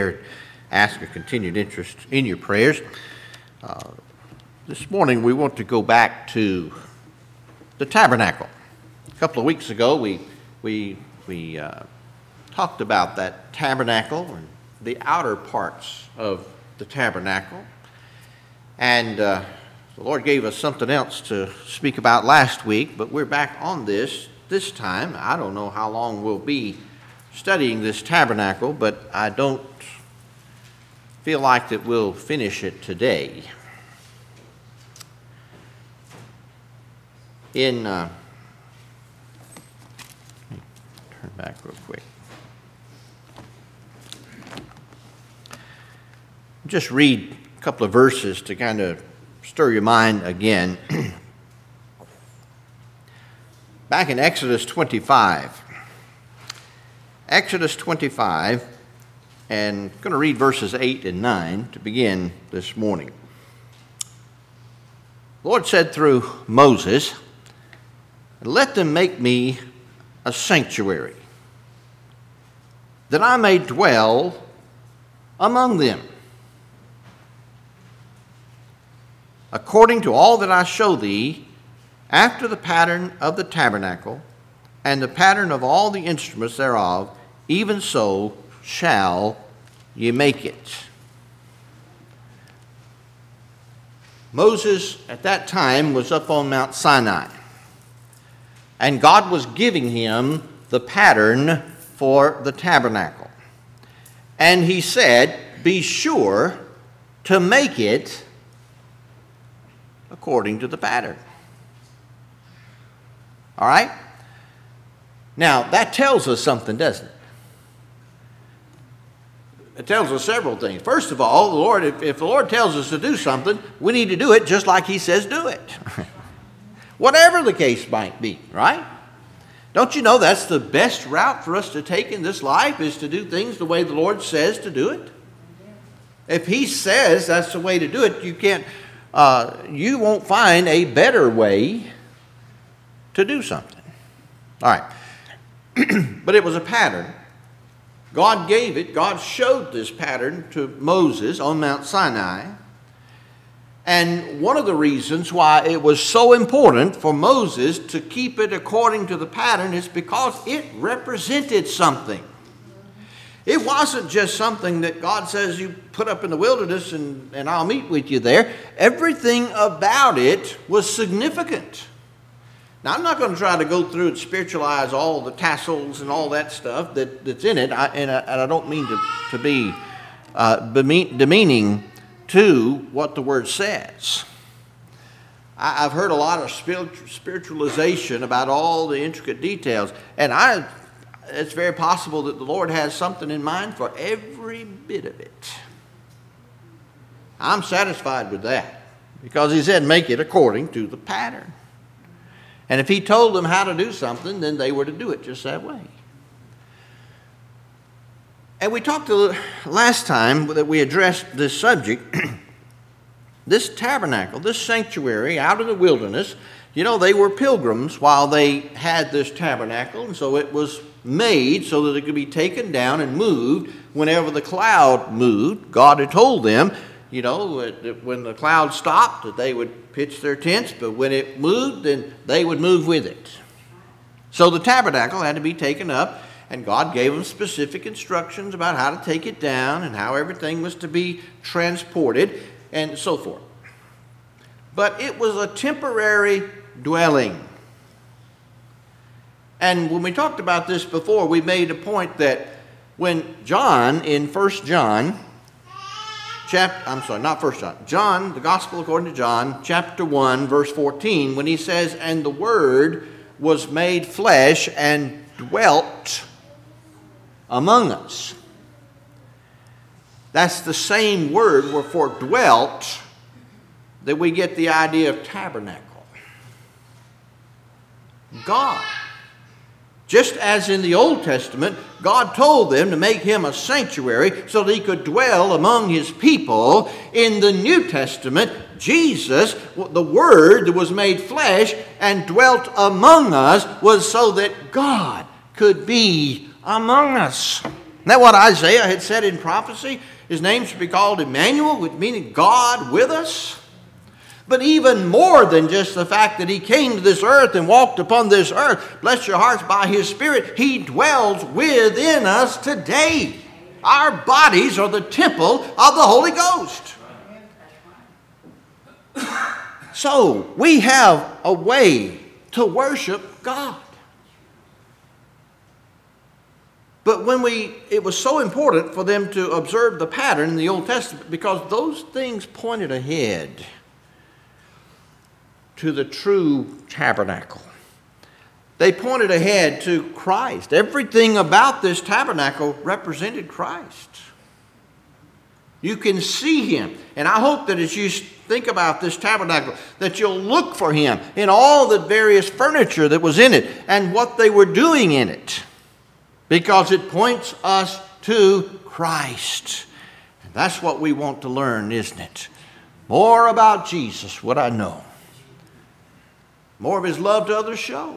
there. Ask a continued interest in your prayers. This morning we want to go back to the tabernacle. A couple of weeks ago we talked about that tabernacle and the outer parts of the tabernacle. And the Lord gave us something else to speak about last week, but we're back on this time. I don't know how long we'll be studying this tabernacle, but I don't feel like that we'll finish it today. Turn back real quick. Just read a couple of verses to kind of stir your mind again. Back in Exodus 25. Exodus 25, and I'm going to read verses 8 and 9 to begin this morning. The Lord said through Moses, "Let them make me a sanctuary, that I may dwell among them, according to all that I show thee, after the pattern of the tabernacle, and the pattern of all the instruments thereof, even so shall ye make it." Moses at that time was up on Mount Sinai, and God was giving him the pattern for the tabernacle. And he said, "Be sure to make it according to the pattern." All right? Now, that tells us something, doesn't it? It tells us several things. First of all, the Lord, if the Lord tells us to do something, we need to do it just like he says do it. Whatever the case might be, right? Don't you know that's the best route for us to take in this life, is to do things the way the Lord says to do it? If he says that's the way to do it, you won't find a better way to do something. All right. But it was a pattern. God gave it. God showed this pattern to Moses on Mount Sinai. And one of the reasons why it was so important for Moses to keep it according to the pattern is because it represented something. It wasn't just something that God says you put up in the wilderness and I'll meet with you there. Everything about it was significant. Now, I'm not going to try to go through and spiritualize all the tassels and all that stuff that's in it, and I don't mean to be demeaning to what the Word says. I've heard a lot of spiritualization about all the intricate details, and it's very possible that the Lord has something in mind for every bit of it. I'm satisfied with that, because he said make it according to the pattern. And if he told them how to do something, then they were to do it just that way. And we talked last time that we addressed this subject. This tabernacle, this sanctuary out in the wilderness, they were pilgrims while they had this tabernacle. And so it was made so that it could be taken down and moved whenever the cloud moved. God had told them, when the cloud stopped, that they would pitch their tents, but when it moved, then they would move with it. So the tabernacle had to be taken up, and God gave them specific instructions about how to take it down and how everything was to be transported and so forth. But it was a temporary dwelling. And when we talked about this before, we made a point that when John, in 1 John, John, the Gospel according to John, chapter 1, verse 14, when he says, "And the Word was made flesh and dwelt among us." That's the same word for dwelt that we get the idea of tabernacle. God. Just as in the Old Testament, God told them to make him a sanctuary so that he could dwell among his people. In the New Testament, Jesus, the Word that was made flesh and dwelt among us, was so that God could be among us. Isn't that what Isaiah had said in prophecy? His name should be called Emmanuel, which meaning God with us. But even more than just the fact that he came to this earth and walked upon this earth, bless your hearts, by his Spirit, he dwells within us today. Our bodies are the temple of the Holy Ghost. So we have a way to worship God. But it was so important for them to observe the pattern in the Old Testament because those things pointed ahead to the true tabernacle. They pointed ahead to Christ. Everything about this tabernacle represented Christ. You can see him. And I hope that as you think about this tabernacle, that you'll look for him in all the various furniture that was in it and what they were doing in it. Because it points us to Christ. And that's what we want to learn, isn't it? More about Jesus, what I know. More of his love to others show.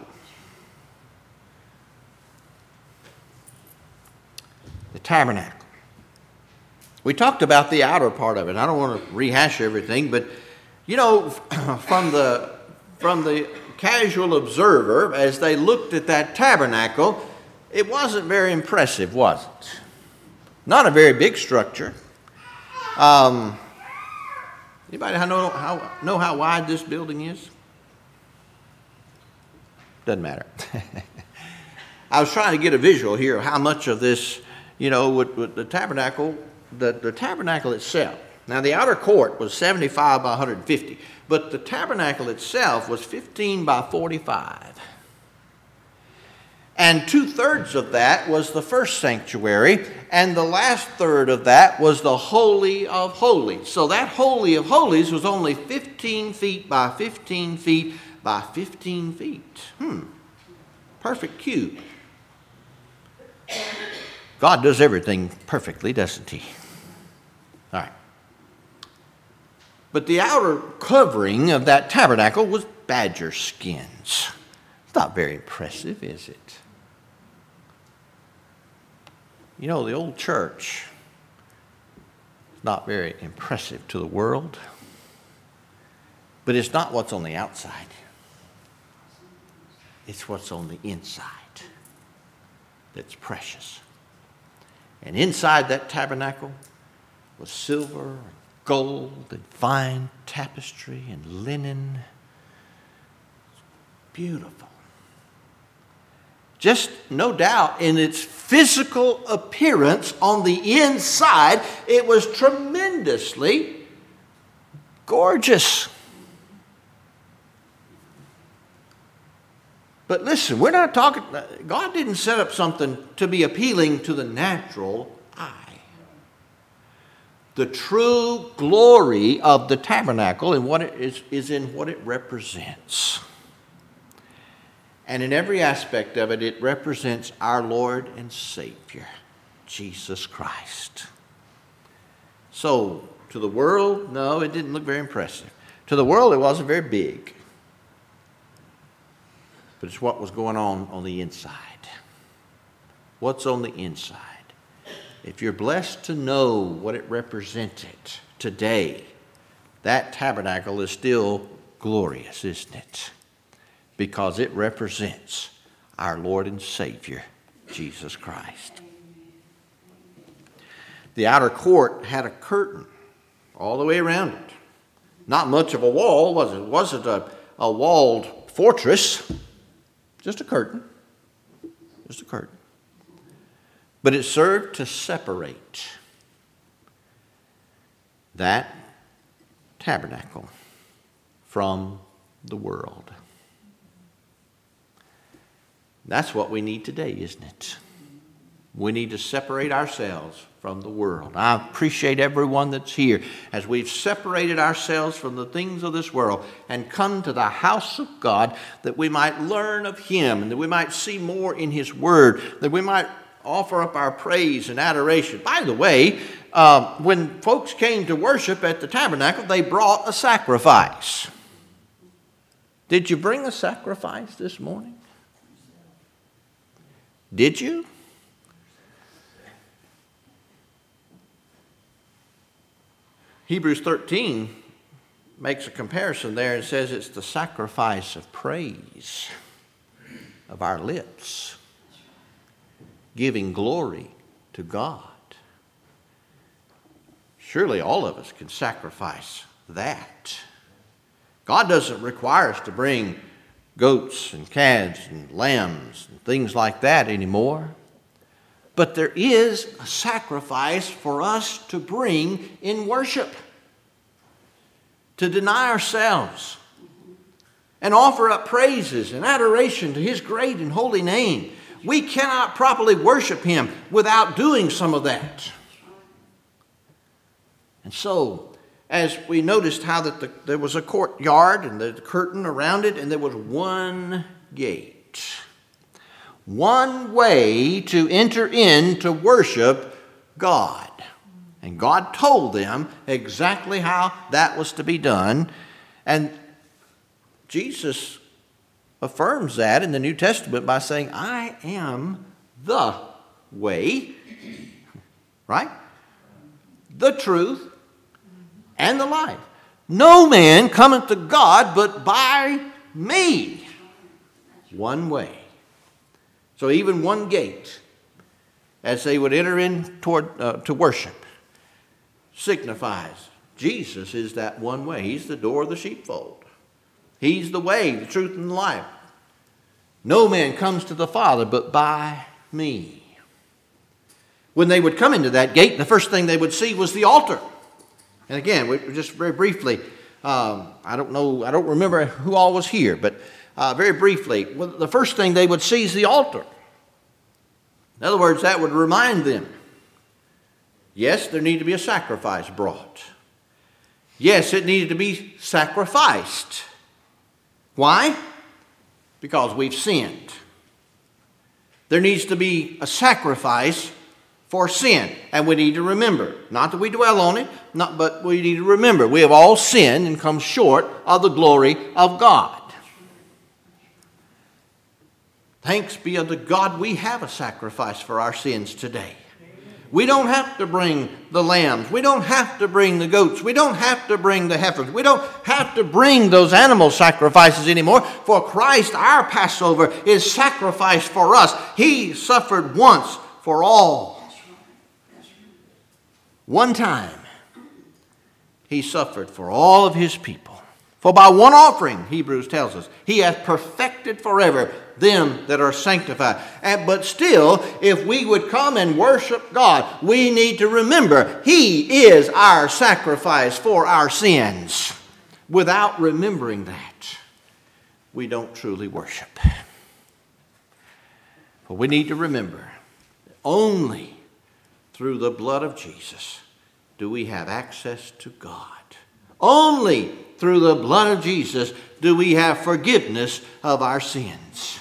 The tabernacle. We talked about the outer part of it. I don't want to rehash everything, but you know, from the casual observer, as they looked at that tabernacle, it wasn't very impressive, was it? Not a very big structure. Anybody know how wide this building is? Doesn't matter. I was trying to get a visual here of how much of this, you know, with the tabernacle, the tabernacle itself. Now, the outer court was 75 by 150, but the tabernacle itself was 15 by 45. And 2/3 of that was the first sanctuary, and the last third of that was the Holy of Holies. So that Holy of Holies was only 15 feet by 15 feet by 15 feet. Perfect cube. God does everything perfectly, doesn't he? All right. But the outer covering of that tabernacle was badger skins. It's not very impressive, is it? You know, the old church is not very impressive to the world, but it's not what's on the outside. It's what's on the inside that's precious. And inside that tabernacle was silver and gold and fine tapestry and linen. Beautiful. Just no doubt in its physical appearance on the inside, it was tremendously gorgeous. But listen, we're not talking, God didn't set up something to be appealing to the natural eye. The true glory of the tabernacle and what it is in what it represents. And in every aspect of it, it represents our Lord and Savior, Jesus Christ. So, to the world, no, it didn't look very impressive. To the world, it wasn't very big. But it's what was going on the inside. What's on the inside? If you're blessed to know what it represented today, that tabernacle is still glorious, isn't it? Because it represents our Lord and Savior, Jesus Christ. The outer court had a curtain all the way around it. Not much of a wall, was it? It wasn't a walled fortress. Just a curtain. Just a curtain. But it served to separate that tabernacle from the world. That's what we need today, isn't it? We need to separate ourselves from the world. I appreciate everyone that's here as we've separated ourselves from the things of this world and come to the house of God that we might learn of Him and that we might see more in His Word, that we might offer up our praise and adoration. By the way, when folks came to worship at the tabernacle, they brought a sacrifice. Did you bring a sacrifice this morning? Did you? Hebrews 13 makes a comparison there and says it's the sacrifice of praise of our lips, giving glory to God. Surely all of us can sacrifice that. God doesn't require us to bring goats and calves and lambs and things like that anymore. But there is a sacrifice for us to bring in worship, to deny ourselves and offer up praises and adoration to His great and holy name. We cannot properly worship Him without doing some of that. And so, as we noticed how that there was a courtyard and the curtain around it, and there was one gate. One way to enter in to worship God. And God told them exactly how that was to be done. And Jesus affirms that in the New Testament by saying, I am the way, right? The truth and the life. No man cometh to God but by me. One way. So even one gate, as they would enter in toward to worship, signifies Jesus is that one way. He's the door of the sheepfold. He's the way, the truth, and the life. No man comes to the Father but by me. When they would come into that gate, the first thing they would see was the altar. And again, just very briefly, I don't remember who all was here, but very briefly, the first thing they would see is the altar. In other words, that would remind them, yes, there needed to be a sacrifice brought. Yes, it needed to be sacrificed. Why? Because we've sinned. There needs to be a sacrifice for sin. And we need to remember, not that we dwell on it, but we need to remember, we have all sinned and come short of the glory of God. Thanks be unto God, we have a sacrifice for our sins today. We don't have to bring the lambs. We don't have to bring the goats. We don't have to bring the heifers. We don't have to bring those animal sacrifices anymore. For Christ, our Passover, is sacrificed for us. He suffered once for all. One time, He suffered for all of His people. For by one offering, Hebrews tells us, He hath perfected forever them that are sanctified. But still, if we would come and worship God, we need to remember He is our sacrifice for our sins. Without remembering that, we don't truly worship. But we need to remember, only through the blood of Jesus do we have access to God. Only through the blood of Jesus do we have forgiveness of our sins.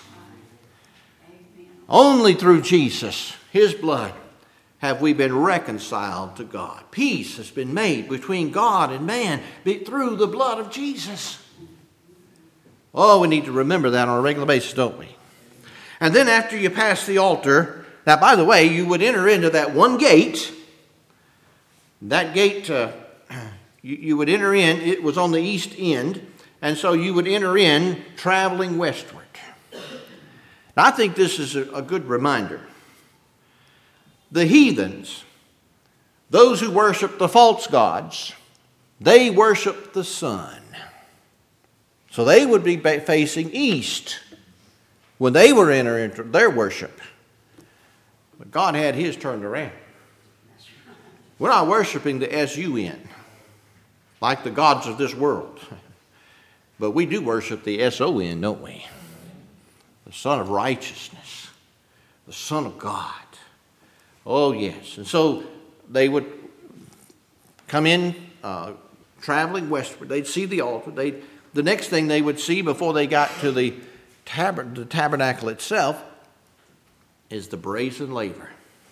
Only through Jesus, His blood, have we been reconciled to God. Peace has been made between God and man through the blood of Jesus. Oh, we need to remember that on a regular basis, don't we? And then after you pass the altar, now, by the way, you would enter into that one gate. That gate, you would enter in. It was on the east end. And so you would enter in traveling westward. Now, I think this is a good reminder. The heathens, those who worship the false gods, they worship the sun. So they would be facing east when they were entering into their worship. But God had His turned around. We're not worshiping the S-U-N like the gods of this world. But we do worship the S-O-N, don't we? The Son of Righteousness. The Son of God. Oh, yes. And so they would come in traveling westward. They'd see the altar. The next thing they would see before they got to the tabernacle itself is the brazen laver.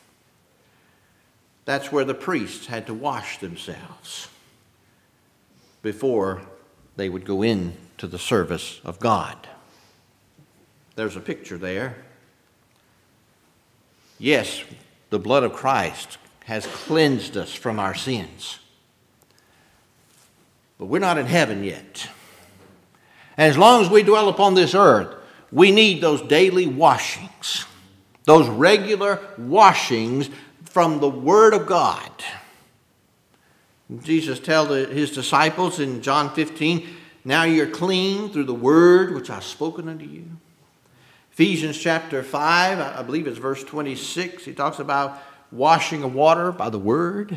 That's where the priests had to wash themselves before they would go into the service of God. There's a picture there. Yes, the blood of Christ has cleansed us from our sins. But we're not in heaven yet. And as long as we dwell upon this earth, we need those daily washings, those regular washings from the Word of God. Jesus tells his disciples in John 15, now you're clean through the word which I've spoken unto you. Ephesians chapter 5, I believe it's verse 26, he talks about washing of water by the word.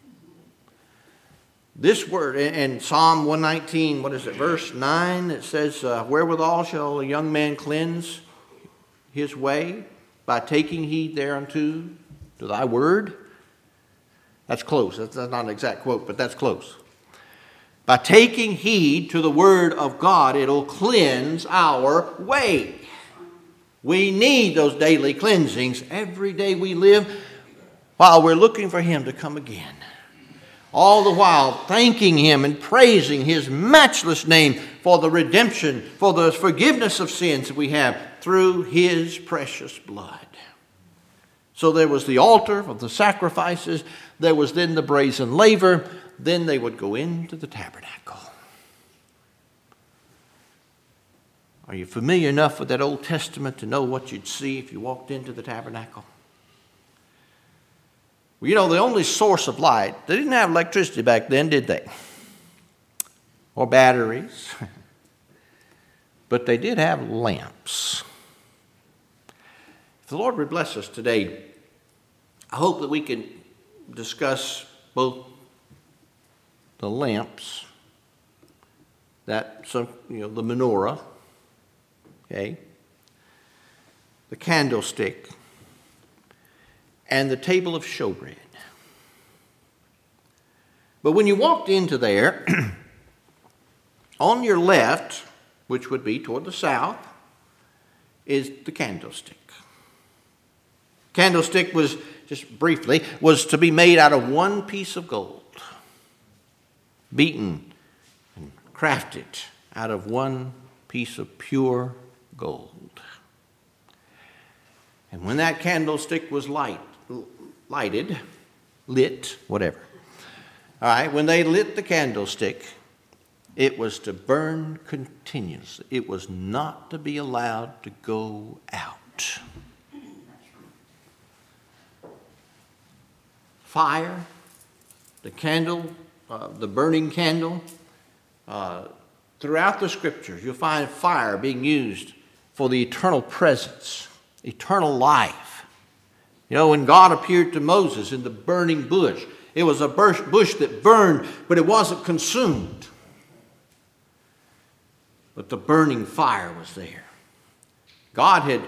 This word, in Psalm 119, what is it, verse 9, it says, wherewithal shall a young man cleanse his way? By taking heed thereunto to thy word. That's close. That's not an exact quote, but that's close. By taking heed to the word of God, it'll cleanse our way. We need those daily cleansings every day we live while we're looking for him to come again. All the while thanking him and praising his matchless name for the redemption, for the forgiveness of sins that we have through his precious blood. So there was the altar of the sacrifices. There was then the brazen laver. Then they would go into the tabernacle. Are you familiar enough with that Old Testament to know what you'd see if you walked into the tabernacle? Well, you know, the only source of light, they didn't have electricity back then, did they? Or batteries. But they did have lamps. If the Lord would bless us today, I hope that we can discuss both the lamps, the menorah, okay, the candlestick, and the table of showbread. But when you walked into there, on your left, which would be toward the south, is the candlestick. Candlestick was, just briefly, was to be made out of one piece of gold, beaten and crafted out of one piece of pure gold. And when that candlestick was lit, whatever. All right, when they lit the candlestick, it was to burn continuously. It was not to be allowed to go out. Fire, the candle, the burning candle, throughout the scriptures, you'll find fire being used for the eternal presence, eternal life. You know, when God appeared to Moses in the burning bush, it was a bush that burned, but it wasn't consumed. But the burning fire was there. God had,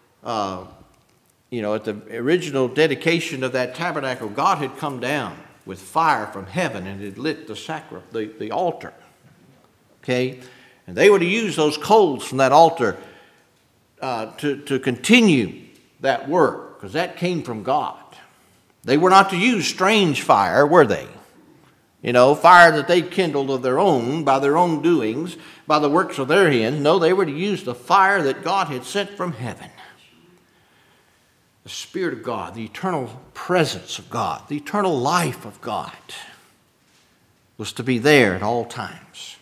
at the original dedication of that tabernacle, God had come down with fire from heaven and had lit the altar. Okay? And they were to use those coals from that altar to continue that work, because that came from God. They were not to use strange fire, were they? You know, fire that they kindled of their own, by their own doings, by the works of their hands. No, they were to use the fire that God had sent from heaven. The Spirit of God, the eternal presence of God, the eternal life of God was to be there at all times.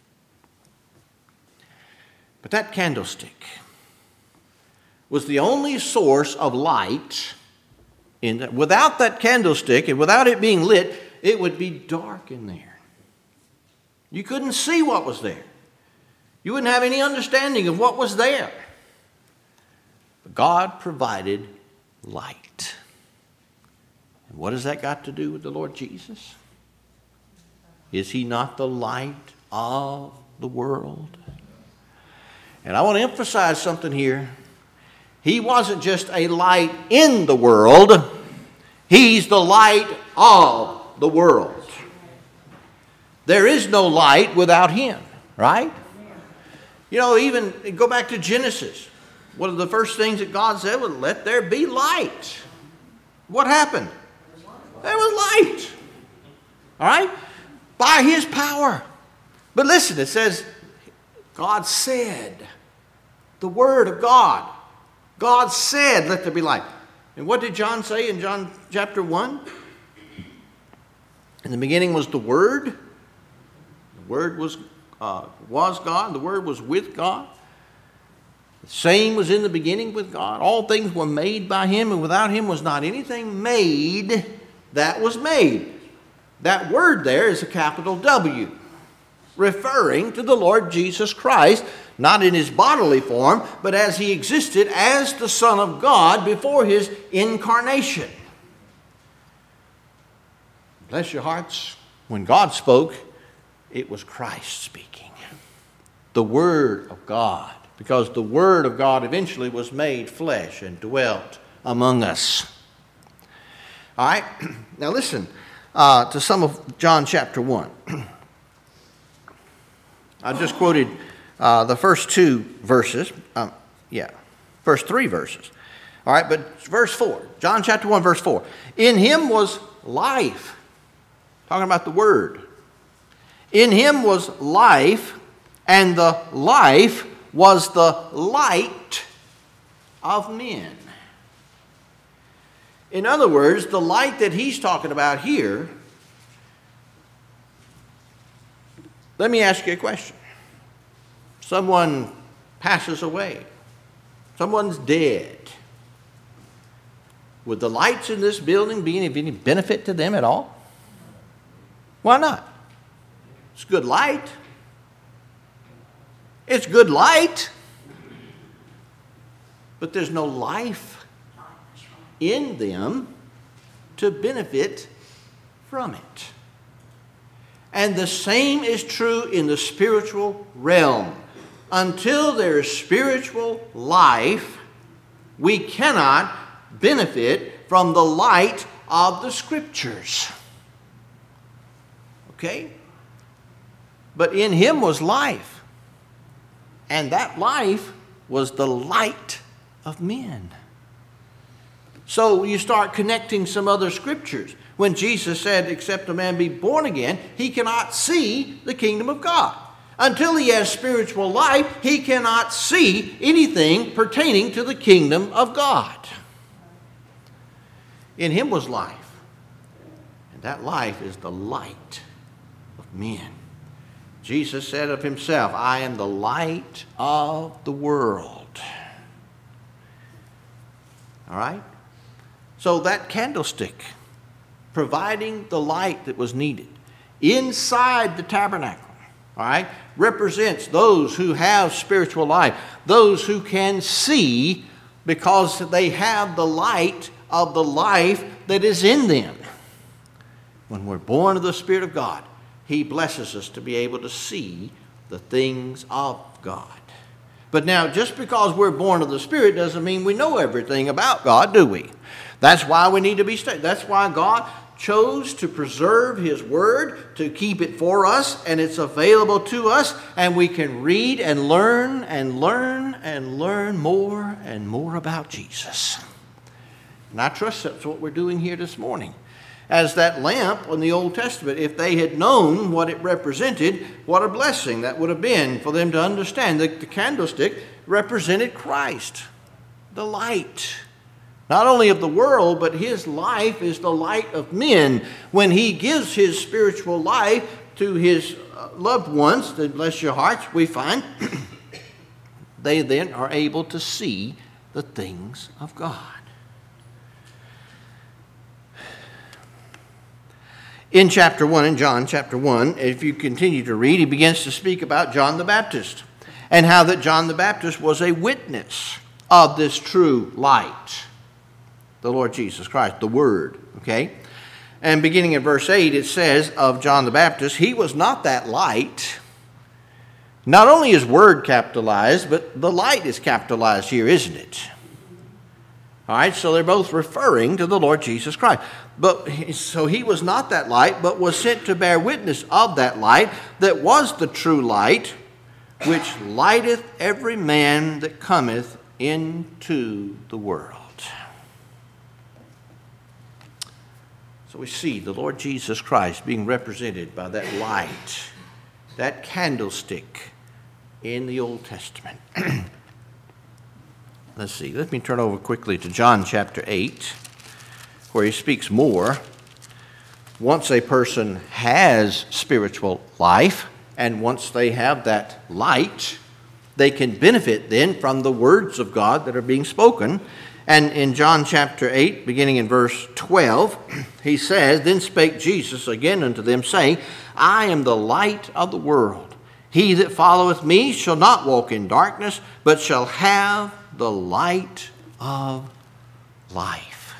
But that candlestick was the only source of light. Without that candlestick and without it being lit, it would be dark in there. You couldn't see what was there. You wouldn't have any understanding of what was there. But God provided light. And what has that got to do with the Lord Jesus? Is he not the light of the world? And I want to emphasize something here. He wasn't just a light in the world. He's the light of the world. There is no light without him, right? You know, even go back to Genesis. One of the first things that God said was, let there be light. What happened? There was light. All right? By his power. But listen, it says, God said, the word of God. God said, let there be light. And what did John say in John chapter 1? In the beginning was the Word. The Word was God. The Word was with God. The same was in the beginning with God. All things were made by him, and without him was not anything made that was made. That word there is a capital W, referring to the Lord Jesus Christ, not in his bodily form, but as he existed as the Son of God before his incarnation. Bless your hearts. When God spoke, it was Christ speaking. The Word of God. Because the Word of God eventually was made flesh and dwelt among us. All right? Now listen to some of John chapter 1. I just quoted the first two verses. First three verses. All right, but verse 4. John chapter 1, verse 4. In him was life. Talking about the Word. In him was life, and the life was the light of men. In other words, the light that he's talking about here, let me ask you a question. Someone passes away. Someone's dead. Would the lights in this building be of any benefit to them at all? Why not? It's good light. It's good light. But there's no life in them to benefit from it. And the same is true in the spiritual realm. Until there is spiritual life, we cannot benefit from the light of the Scriptures. Okay? But in him was life, and that life was the light of men. So you start connecting some other scriptures. When Jesus said, except a man be born again, he cannot see the kingdom of God. Until he has spiritual life, he cannot see anything pertaining to the kingdom of God. In him was life, and that life is the light of men. Jesus said of himself, I am the light of the world. All right? So that candlestick, providing the light that was needed inside the tabernacle, all right, represents those who have spiritual life, those who can see because they have the light of the life that is in them. When we're born of the Spirit of God, he blesses us to be able to see the things of God. But now, just because we're born of the Spirit doesn't mean we know everything about God, do we? That's why we need to be studied. That's why God chose to preserve his word, to keep it for us, and it's available to us, and we can read and learn and learn and learn more and more about Jesus. And I trust that's what we're doing here this morning. As that lamp in the Old Testament, if they had known what it represented, what a blessing that would have been for them to understand that the candlestick represented Christ, the light, not only of the world, but his life is the light of men. When he gives his spiritual life to his loved ones, then bless your hearts, we find they then are able to see the things of God. In chapter 1, in John chapter 1, if you continue to read, he begins to speak about John the Baptist and how that John the Baptist was a witness of this true light, the Lord Jesus Christ, the Word, okay? And beginning in verse 8, it says of John the Baptist, he was not that light. Not only is Word capitalized, but the light is capitalized here, isn't it? All right, so they're both referring to the Lord Jesus Christ. So he was not that light, but was sent to bear witness of that light that was the true light, which lighteth every man that cometh into the world. So we see the Lord Jesus Christ being represented by that light, that candlestick in the Old Testament. Let's see. Let me turn over quickly to John chapter 8, where he speaks more. Once a person has spiritual life, And once they have that light, they can benefit then from the words of God that are being spoken. And in John chapter 8, beginning in verse 12, he says, Then spake Jesus again unto them, saying, I am the light of the world. He that followeth me shall not walk in darkness, but shall have the light of life.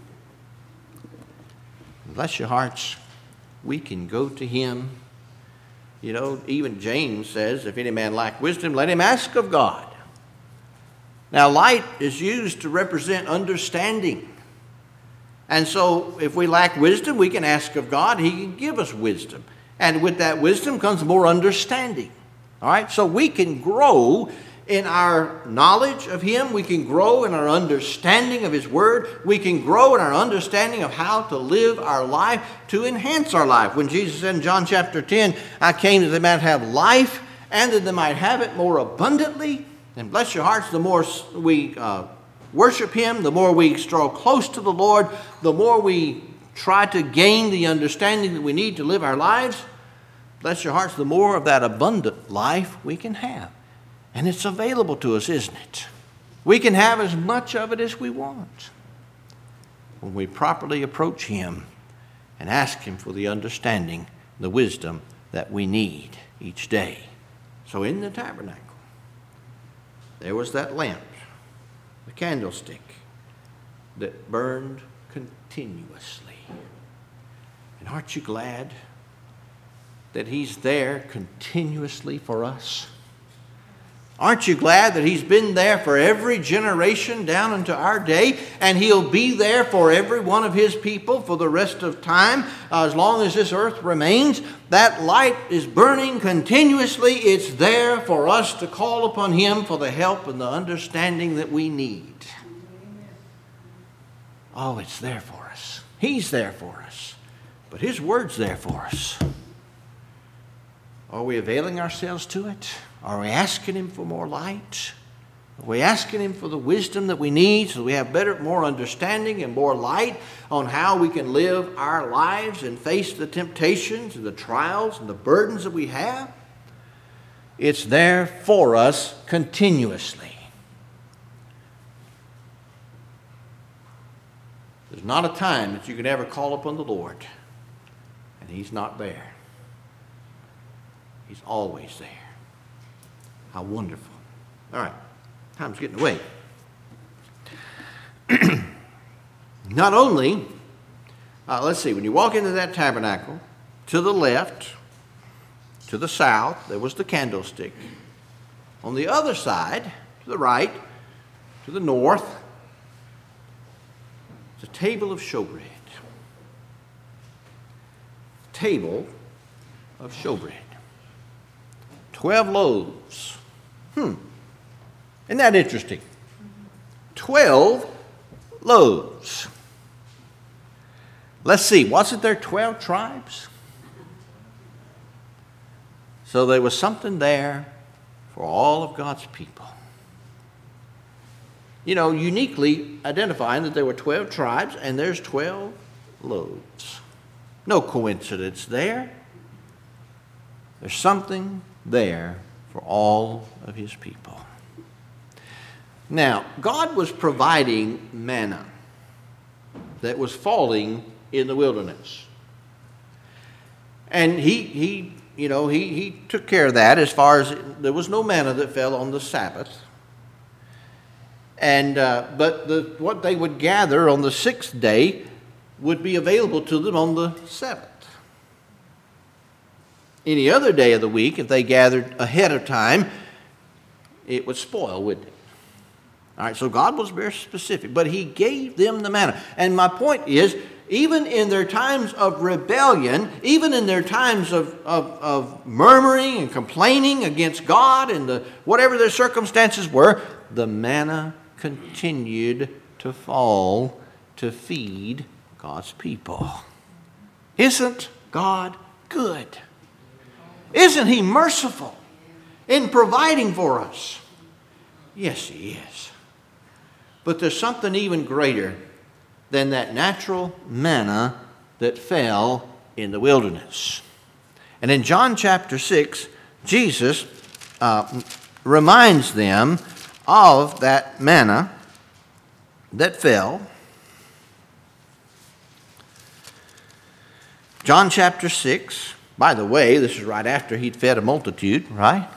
Bless your hearts. We can go to him. You know, even James says, if any man lack wisdom, let him ask of God. Now, light is used to represent understanding. And so, if we lack wisdom, we can ask of God. He can give us wisdom. And with that wisdom comes more understanding. All right? So, we can grow in our knowledge of him. We can grow in our understanding of his word. We can grow in our understanding of how to live our life to enhance our life. When Jesus said in John chapter 10, I came that they might have life and that they might have it more abundantly. And bless your hearts, the more we worship him, the more we draw close to the Lord, the more we try to gain the understanding that we need to live our lives, bless your hearts, the more of that abundant life we can have. And it's available to us, isn't it? We can have as much of it as we want when we properly approach him and ask him for the understanding, the wisdom that we need each day. So in the tabernacle, there was that lamp, the candlestick, that burned continuously. And aren't you glad that he's there continuously for us? Aren't you glad that he's been there for every generation down into our day, and he'll be there for every one of his people for the rest of time, as long as this earth remains? That light is burning continuously. It's there for us to call upon him for the help and the understanding that we need. Oh, it's there for us. He's there for us. But his word's there for us. Are we availing ourselves to it? Are we asking him for more light? Are we asking him for the wisdom that we need so that we have better, more understanding and more light on how we can live our lives and face the temptations and the trials and the burdens that we have? It's there for us continuously. There's not a time that you can ever call upon the Lord and he's not there. He's always there. How wonderful. All right, time's getting away. Not only, let's see, when you walk into that tabernacle, to the left, to the south, there was the candlestick. On the other side, to the right, to the north, it's a table of showbread. Table of showbread. 12 loaves. Isn't that interesting? 12 loaves. Let's see, wasn't there 12 tribes? So there was something there for all of God's people. You know, uniquely identifying that there were 12 tribes and there's 12 loaves. No coincidence there. There's something there for all of his people. Now, God was providing manna that was falling in the wilderness. And he took care of that as far as there was no manna that fell on the Sabbath. And but what they would gather on the sixth day would be available to them on the seventh. Any other day of the week, if they gathered ahead of time, it would spoil, wouldn't it? All right, so God was very specific, but he gave them the manna. And my point is, even in their times of rebellion, even in their times of murmuring and complaining against God and whatever their circumstances were, the manna continued to fall to feed God's people. Isn't God good? Isn't he merciful in providing for us? Yes, he is. But there's something even greater than that natural manna that fell in the wilderness. And in John chapter 6, Jesus reminds them of that manna that fell. John chapter 6, by the way, this is right after he'd fed a multitude, right?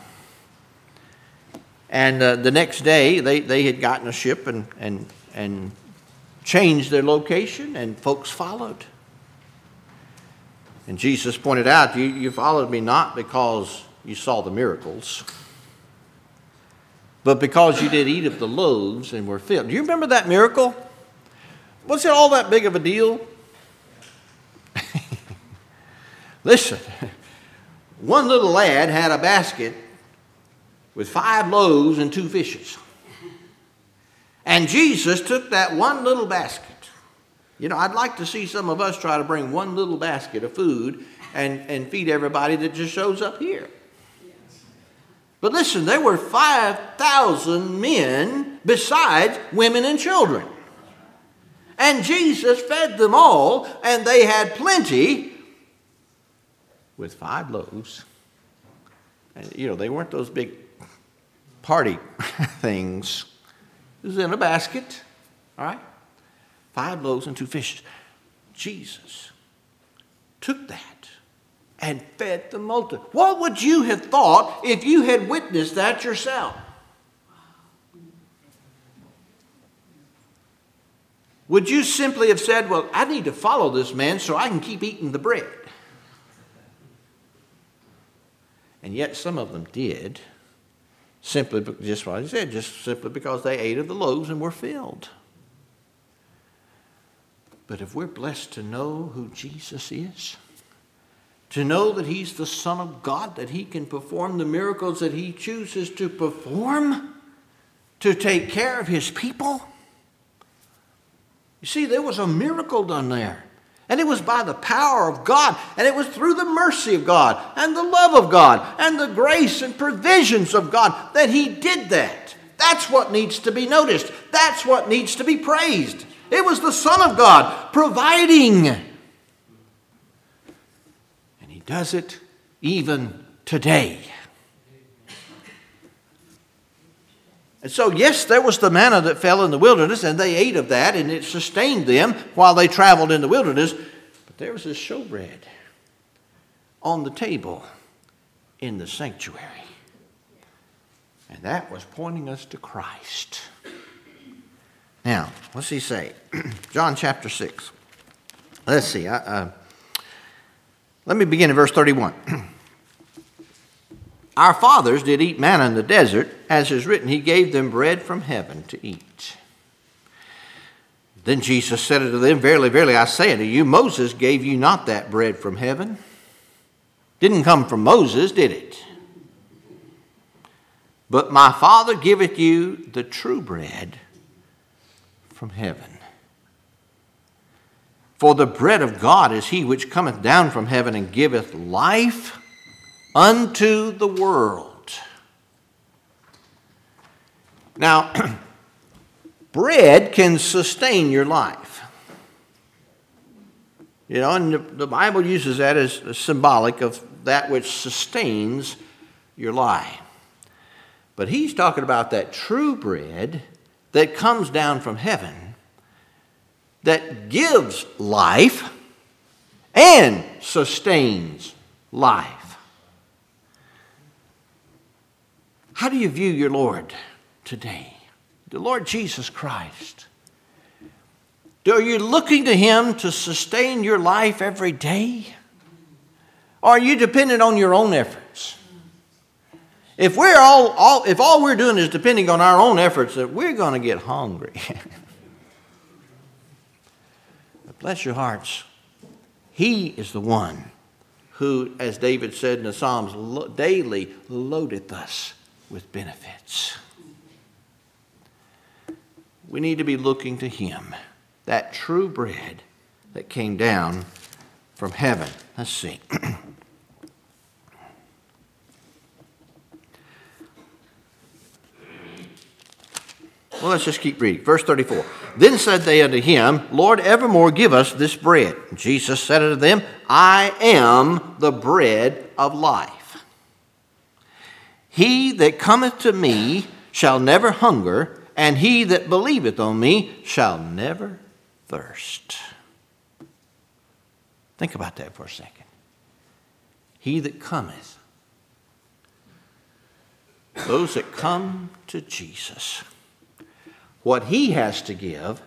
And the next day, they had gotten a ship and changed their location, and folks followed. And Jesus pointed out, you followed me not because you saw the miracles, but because you did eat of the loaves and were filled. Do you remember that miracle? Was it all that big of a deal? Listen, one little lad had a basket with 5 loaves and 2 fishes. And Jesus took that one little basket. You know, I'd like to see some of us try to bring one little basket of food and feed everybody that just shows up here. But listen, there were 5,000 men besides women and children. And Jesus fed them all, and they had plenty with 5 loaves. And, you know, they weren't those big party things. It was in a basket, all right? 5 loaves and 2 fishes. Jesus took that and fed the multitude. What would you have thought if you had witnessed that yourself? Would you simply have said, well, I need to follow this man so I can keep eating the bread? And yet some of them did, simply just what I said, just simply because they ate of the loaves and were filled. But if we're blessed to know who Jesus is, to know that he's the Son of God, that he can perform the miracles that he chooses to perform, to take care of his people. You see, there was a miracle done there. And it was by the power of God, and it was through the mercy of God, and the love of God, and the grace and provisions of God that he did that. That's what needs to be noticed. That's what needs to be praised. It was the Son of God providing. And he does it even today. And so, yes, there was the manna that fell in the wilderness, and they ate of that, and it sustained them while they traveled in the wilderness. But there was this showbread on the table in the sanctuary. And that was pointing us to Christ. Now, what's he say? John chapter 6. Let's see. Let me begin in verse 31. Our fathers did eat manna in the desert, as is written, he gave them bread from heaven to eat. Then Jesus said unto them, Verily, verily, I say unto you, Moses gave you not that bread from heaven. Didn't come from Moses, did it? But my Father giveth you the true bread from heaven. For the bread of God is he which cometh down from heaven and giveth life unto the world. Now, bread can sustain your life. You know, and the Bible uses that as symbolic of that which sustains your life. But he's talking about that true bread that comes down from heaven, that gives life and sustains life. How do you view your Lord today? The Lord Jesus Christ. Are you looking to him to sustain your life every day? Or are you dependent on your own efforts? If all we're doing is depending on our own efforts, that we're going to get hungry. But bless your hearts. He is the one who, as David said in the Psalms, daily loadeth us with benefits. We need to be looking to him, that true bread that came down from heaven. Let's see. Well, let's just keep reading. Verse 34. Then said they unto him, Lord, evermore give us this bread. And Jesus said unto them, I am the bread of life. He that cometh to me shall never hunger, and he that believeth on me shall never thirst. Think about that for a second. He that cometh. Those that come to Jesus. What he has to give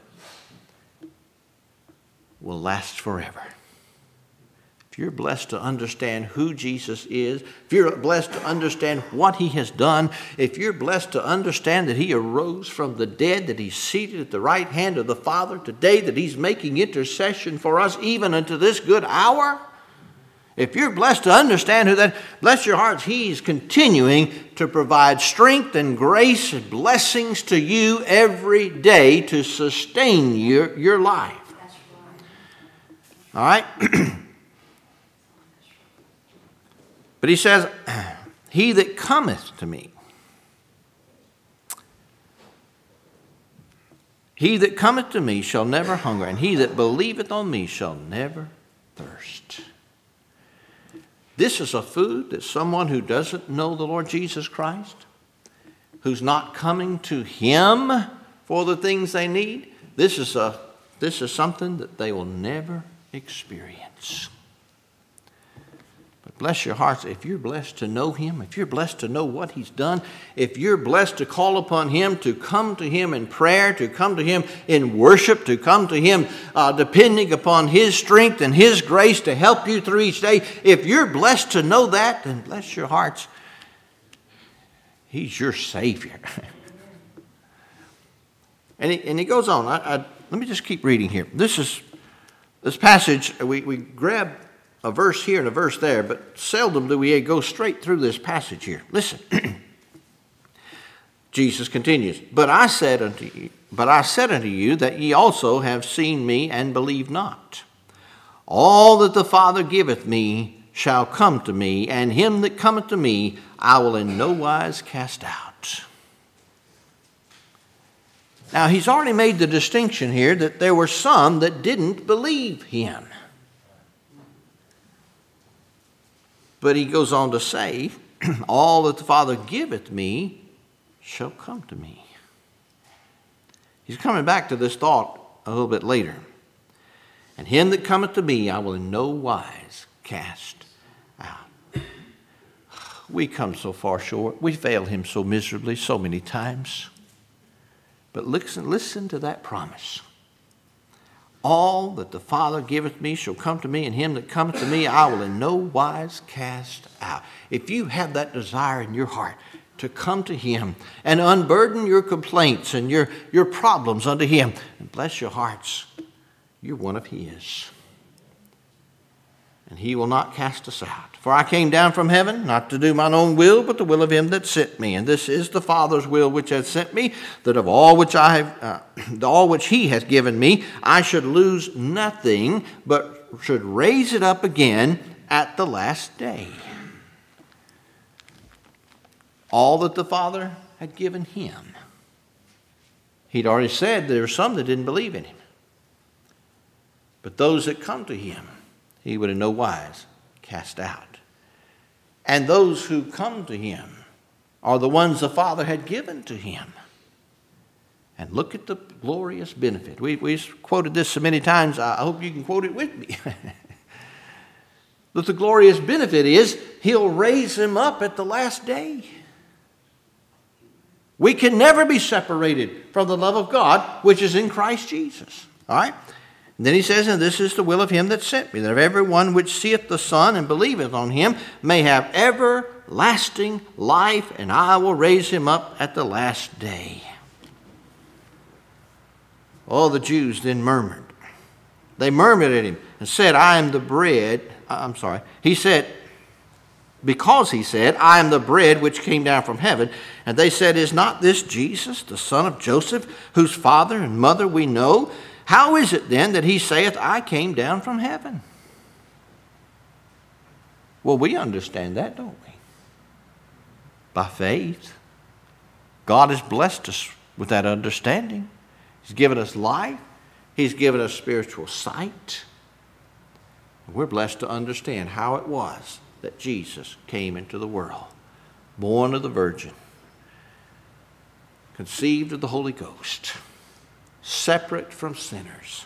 will last forever. If you're blessed to understand who Jesus is, if you're blessed to understand what he has done, if you're blessed to understand that he arose from the dead, that he's seated at the right hand of the Father today, that he's making intercession for us even unto this good hour, if you're blessed to understand who that, bless your hearts, he's continuing to provide strength and grace and blessings to you every day to sustain your life. All right? But he says, he that cometh to me. He that cometh to me shall never hunger, and he that believeth on me shall never thirst. This is a food that someone who doesn't know the Lord Jesus Christ, who's not coming to him for the things they need, this is something that they will never experience. But bless your hearts, if you're blessed to know him, if you're blessed to know what he's done, if you're blessed to call upon him, to come to him in prayer, to come to him in worship, to come to him depending upon his strength and his grace to help you through each day, if you're blessed to know that, then bless your hearts, he's your Savior. And he goes on. Let me just keep reading here. This passage, we grab a verse here and a verse there, but seldom do we go straight through this passage here. Listen. Jesus continues, But I said unto you that ye also have seen me and believe not. All that the Father giveth me shall come to me, and him that cometh to me I will in no wise cast out. Now, he's already made the distinction here that there were some that didn't believe him. But he goes on to say, all that the Father giveth me shall come to me. He's coming back to this thought a little bit later. And him that cometh to me I will in no wise cast out. We come so far short. We fail him so miserably so many times. But listen to that promise. All that the Father giveth me shall come to me, and him that cometh to me I will in no wise cast out. If you have that desire in your heart to come to him and unburden your complaints and your problems unto him, and bless your hearts, you're one of his. And he will not cast us out. For I came down from heaven, not to do mine own will, but the will of him that sent me. And this is the Father's will which hath sent me, that of all which all which he hath given me, I should lose nothing, but should raise it up again at the last day. All that the Father had given him. He'd already said there were some that didn't believe in him. But those that come to him, he would in no wise cast out. And those who come to him are the ones the Father had given to him. And look at the glorious benefit. We've quoted this so many times, I hope you can quote it with me. But the glorious benefit is he'll raise him up at the last day. We can never be separated from the love of God, which is in Christ Jesus. All right? And then he says, and this is the will of him that sent me, that every one which seeth the Son and believeth on him may have everlasting life, and I will raise him up at the last day. All the Jews then murmured. They murmured at him and said, I am the bread. He said, because he said, I am the bread which came down from heaven. And they said, is not this Jesus, the son of Joseph, whose father and mother we know? How is it then that he saith, I came down from heaven? Well, we understand that, don't we? By faith. God has blessed us with that understanding. He's given us life. He's given us spiritual sight. We're blessed to understand how it was that Jesus came into the world, born of the Virgin, conceived of the Holy Ghost, separate from sinners,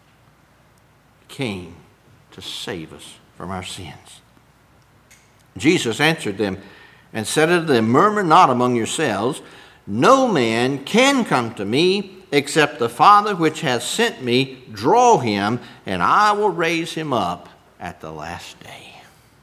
came to save us from our sins. Jesus answered them and said unto them, Murmur not among yourselves. No man can come to me except the Father which hath sent me draw him, and I will raise him up at the last day.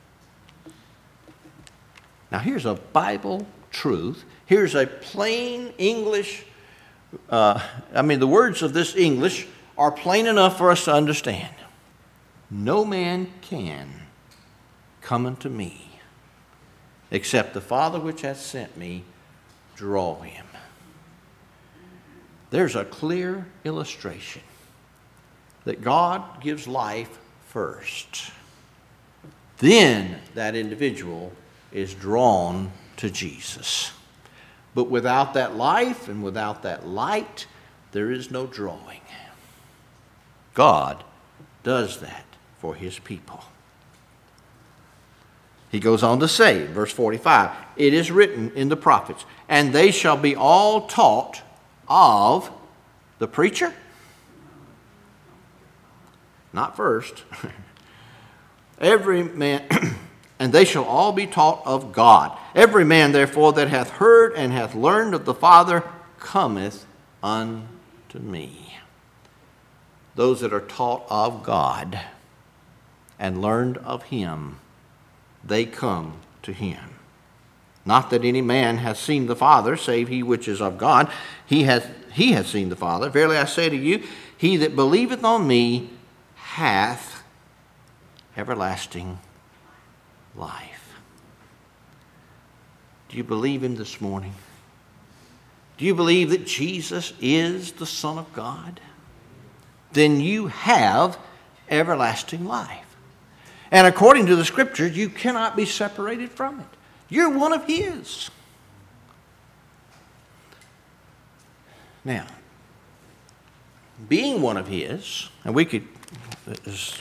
Now here's a Bible truth. Here's a plain English, the words of this English are plain enough for us to understand. No man can come unto me except the Father which hath sent me draw him. There's a clear illustration that God gives life first. Then that individual is drawn to Jesus. But without that life and without that light, there is no drawing. God does that for his people. He goes on to say, verse 45, it is written in the prophets, and they shall be all taught of the preacher. Not first. Every man, and they shall all be taught of God. Every man, therefore, that hath heard and hath learned of the Father cometh unto me. Those that are taught of God and learned of him, they come to him. Not that any man hath seen the Father, save he which is of God. He hath seen the Father. Verily I say to you, he that believeth on me hath everlasting life. Do you believe him this morning? Do you believe that Jesus is the Son of God? Then you have everlasting life. And according to the Scriptures, you cannot be separated from it. You're one of his. Now, being one of his, and we could, there's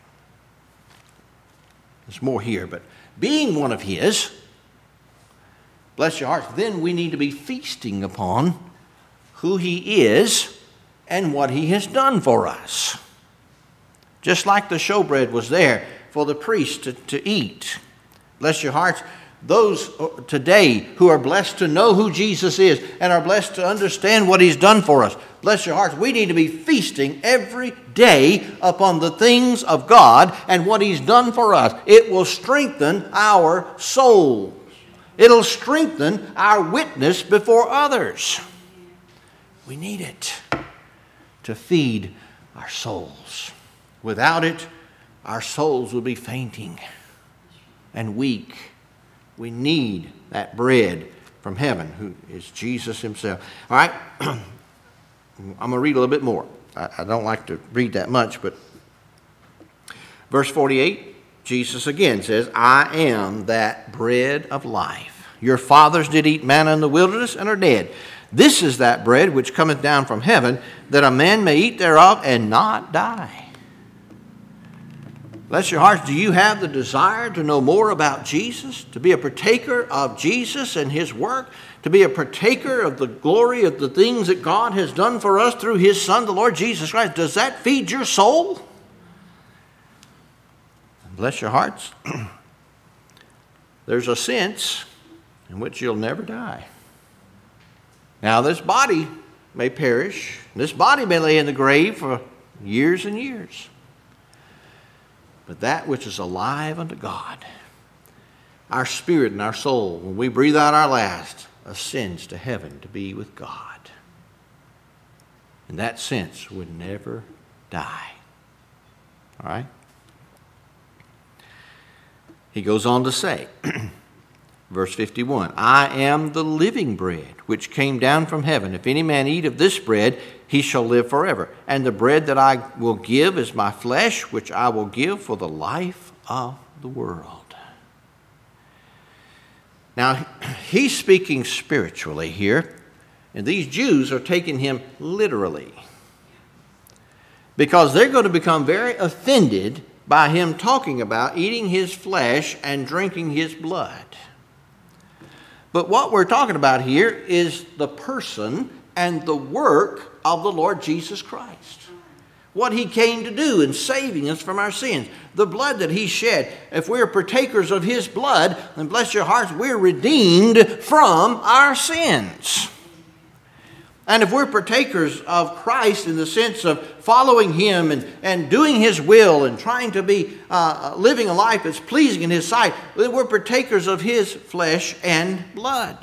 more here, but being one of his, bless your hearts, then we need to be feasting upon who he is and what he has done for us. Just like the showbread was there for the priest to eat. Bless your hearts. Those today who are blessed to know who Jesus is and are blessed to understand what he's done for us, bless your hearts, we need to be feasting every day upon the things of God and what he's done for us. It will strengthen our souls. It'll strengthen our witness before others. We need it to feed our souls. Without it, our souls will be fainting and weak. We need that bread from heaven, who is Jesus himself. All right, I'm going to read a little bit more. I don't like to read that much, but verse 48, Jesus again says, I am that bread of life. Your fathers did eat manna in the wilderness and are dead. This is that bread which cometh down from heaven, that a man may eat thereof and not die. Bless your hearts. Do you have the desire to know more about Jesus? To be a partaker of Jesus and his work? To be a partaker of the glory of the things that God has done for us through his Son, the Lord Jesus Christ? Does that feed your soul? Bless your hearts. There's a sense in which you'll never die. Now, this body may perish. This body may lay in the grave for years and years. But that which is alive unto God, our spirit and our soul, when we breathe out our last, ascends to heaven to be with God. In that sense, would never die. All right? He goes on to say, verse 51, I am the living bread which came down from heaven. If any man eat of this bread, he shall live forever. And the bread that I will give is my flesh, which I will give for the life of the world. Now, he's speaking spiritually here And these Jews are taking him literally, because they're going to become very offended by him talking about eating his flesh and drinking his blood. But what we're talking about here is the person and the work of the Lord Jesus Christ. What he came to do in saving us from our sins. The blood that he shed. If we're partakers of his blood, then bless your hearts, we're redeemed from our sins. And if we're partakers of Christ in the sense of following him and doing his will and trying to be living a life that's pleasing in his sight, then we're partakers of his flesh and blood.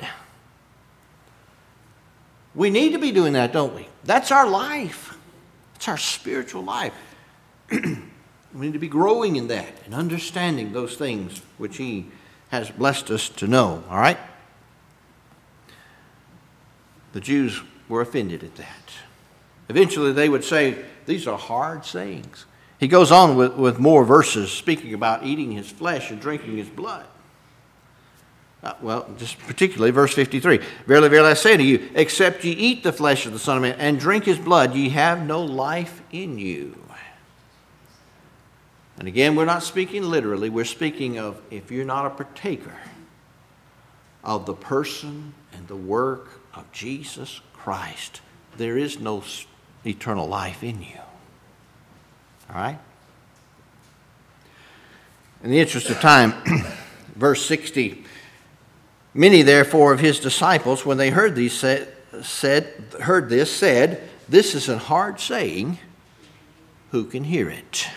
We need to be doing that, don't we? That's our life. It's our spiritual life. We need to be growing in that and understanding those things which he has blessed us to know. All right? The Jews were offended at that. Eventually they would say, these are hard sayings. He goes on with more verses speaking about eating his flesh and drinking his blood. Just particularly verse 53. Verily, verily, I say unto you, except ye eat the flesh of the Son of Man and drink his blood, ye have no life in you. And again, we're not speaking literally. We're speaking of if you're not a partaker of the person and the work of Jesus Christ, there is no eternal life in you. All right? In the interest of time, verse 60, many therefore of his disciples, when they heard this, said, this is a hard saying, who can hear it?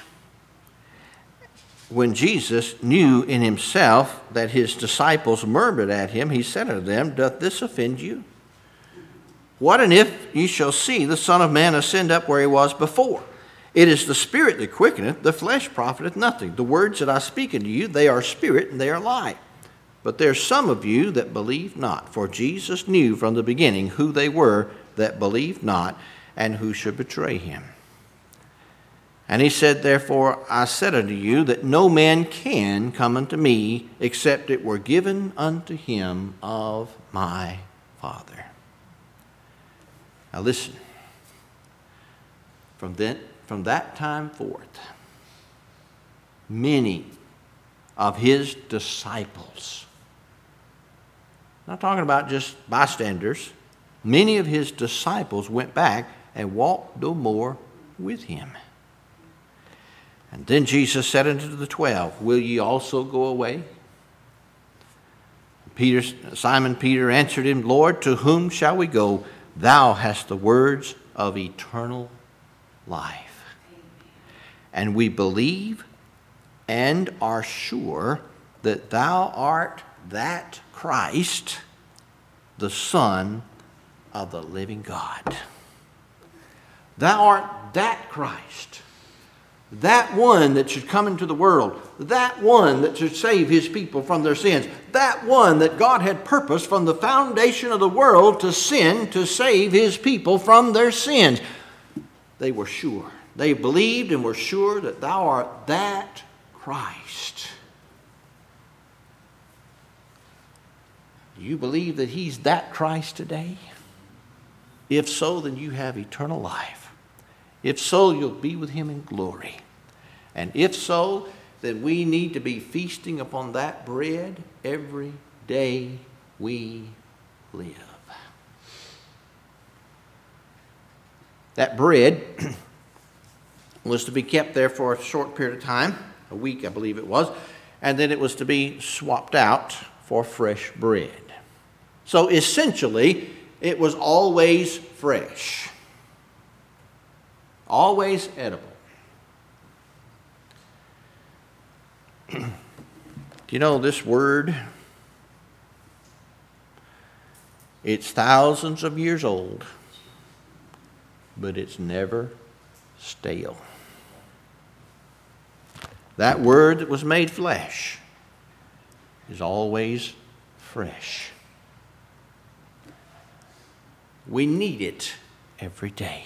When Jesus knew in himself that his disciples murmured at him, he said unto them, doth this offend you? What and if ye shall see the Son of Man ascend up where he was before? It is the Spirit that quickeneth, the flesh profiteth nothing. The words that I speak unto you, they are spirit and they are life. But there are some of you that believe not. For Jesus knew from the beginning who they were that believed not, and who should betray him. And he said, therefore, I said unto you that no man can come unto me, except it were given unto him of my Father. Now listen, from that time forth, many of his disciples, not talking about just bystanders, many of his disciples went back and walked no more with him. And then Jesus said unto the 12, will ye also go away? Simon Peter answered him, Lord, to whom shall we go? Thou hast the words of eternal life. And we believe and are sure that thou art that Christ, the Son of the living God. Thou art that Christ, that one that should come into the world, that one that should save his people from their sins, that one that God had purposed from the foundation of the world to send to save his people from their sins. They were sure. They believed and were sure that thou art that Christ. Do you believe that he's that Christ today? If so, then you have eternal life. If so, you'll be with him in glory. And if so, then we need to be feasting upon that bread every day we live. That bread was to be kept there for a short period of time, a week I believe it was, and then it was to be swapped out for fresh bread. So essentially, it was always fresh. Always edible. Do you know this word? It's thousands of years old, but it's never stale. That word that was made flesh is always fresh. We need it every day.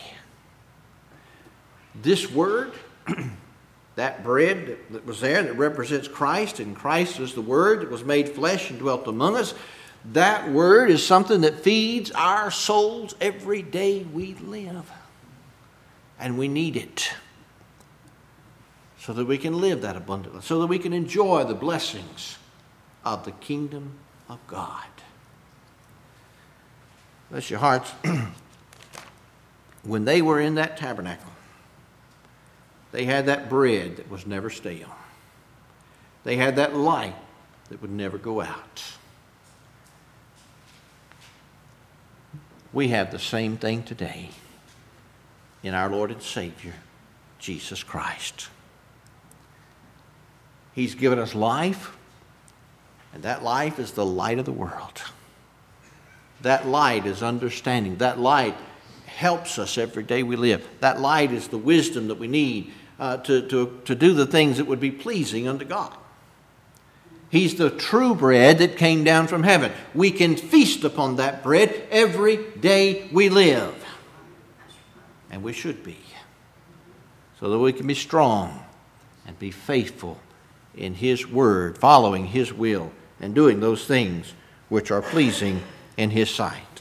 This word, that bread that was there that represents Christ, and Christ is the Word that was made flesh and dwelt among us, That word is something that feeds our souls every day we live. And we need it so that we can live that abundantly, so that we can enjoy the blessings of the kingdom of God. Bless your hearts. When they were in that tabernacle, they had that bread that was never stale. They had that light that would never go out. We have the same thing today in our Lord and Savior, Jesus Christ. He's given us life, and that life is the light of the world. That light is understanding. That light helps us every day we live. That light is the wisdom that we need to do the things that would be pleasing unto God. He's the true bread that came down from heaven. We can feast upon that bread every day we live. And we should be. So that we can be strong and be faithful in His word, following His will, and doing those things which are pleasing in His sight.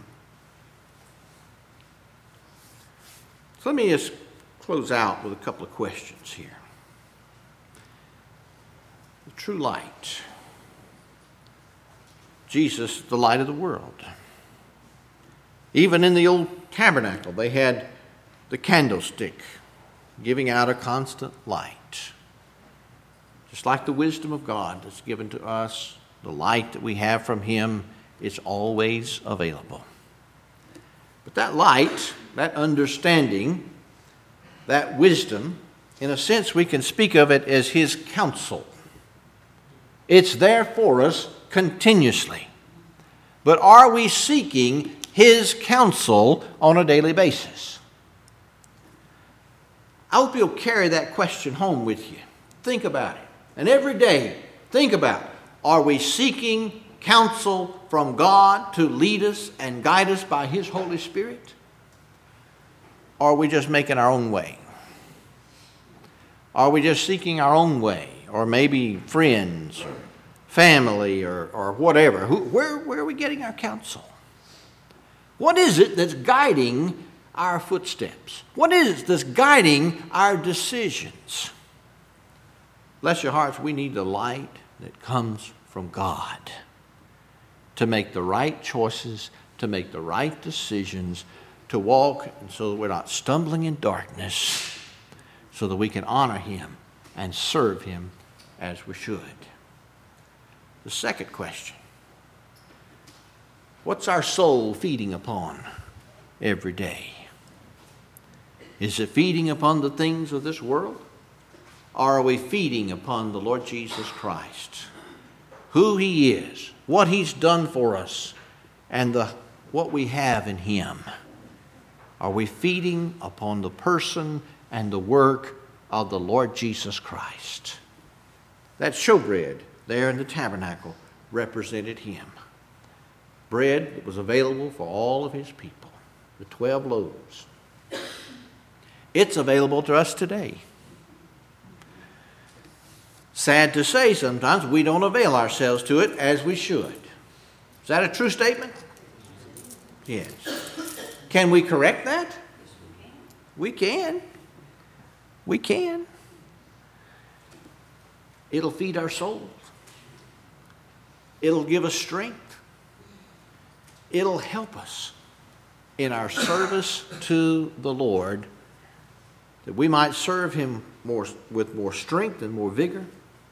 So let me just close out with a couple of questions here. The true light. Jesus, the light of the world. Even in the old tabernacle, they had the candlestick giving out a constant light. Just like the wisdom of God that's given to us, the light that we have from Him is always available. But that light, that understanding, that wisdom, in a sense we can speak of it as His counsel. It's there for us continuously. But are we seeking His counsel on a daily basis? I hope you'll carry that question home with you. Think about it. And every day, think about, are we seeking counsel from God to lead us and guide us by His Holy Spirit? Or are we just making our own way? Are we just seeking our own way? Or maybe friends, or family, or whatever? Where are we getting our counsel? What is it that's guiding our footsteps? What is it that's guiding our decisions? Bless your hearts, we need the light that comes from God to make the right choices, to make the right decisions, to walk so that we're not stumbling in darkness, so that we can honor Him and serve Him as we should. The second question, what's our soul feeding upon every day? Is it feeding upon the things of this world? Or are we feeding upon the Lord Jesus Christ? Who He is, what He's done for us, and what we have in Him. Are we feeding upon the person and the work of the Lord Jesus Christ? That showbread there in the tabernacle represented Him. Bread that was available for all of His people. The 12 loaves. It's available to us today. Sad to say, sometimes we don't avail ourselves to it as we should. Is that a true statement? Yes. Can we correct that? We can. We can. It'll feed our souls. It'll give us strength. It'll help us in our service to the Lord, that we might serve Him with more strength and more vigor.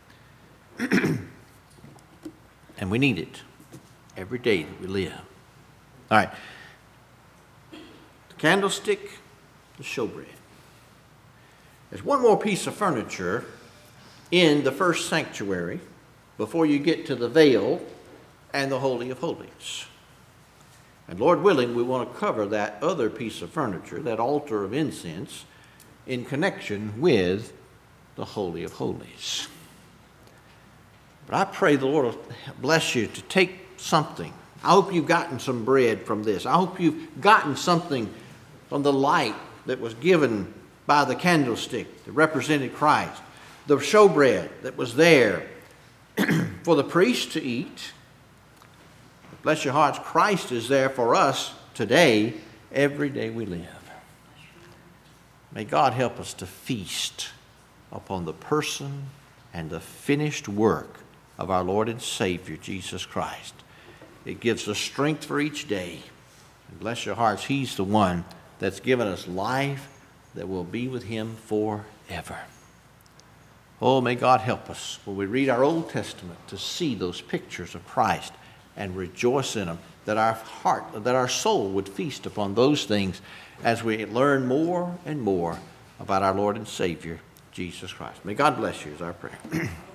And we need it every day that we live. All right. The candlestick, the showbread. There's one more piece of furniture in the first sanctuary before you get to the veil and the Holy of Holies. And Lord willing, we want to cover that other piece of furniture, that altar of incense, in connection with the Holy of Holies. But I pray the Lord will bless you to take something. I hope you've gotten some bread from this. I hope you've gotten something from the light that was given by the candlestick that represented Christ. The showbread that was there for the priest to eat. Bless your hearts, Christ is there for us today, every day we live. May God help us to feast upon the person and the finished work of our Lord and Savior, Jesus Christ. It gives us strength for each day. And bless your hearts, He's the one that's given us life that will be with Him forever. Oh, may God help us when we read our Old Testament to see those pictures of Christ and rejoice in them, that our heart, that our soul would feast upon those things as we learn more and more about our Lord and Savior, Jesus Christ. May God bless you is our prayer.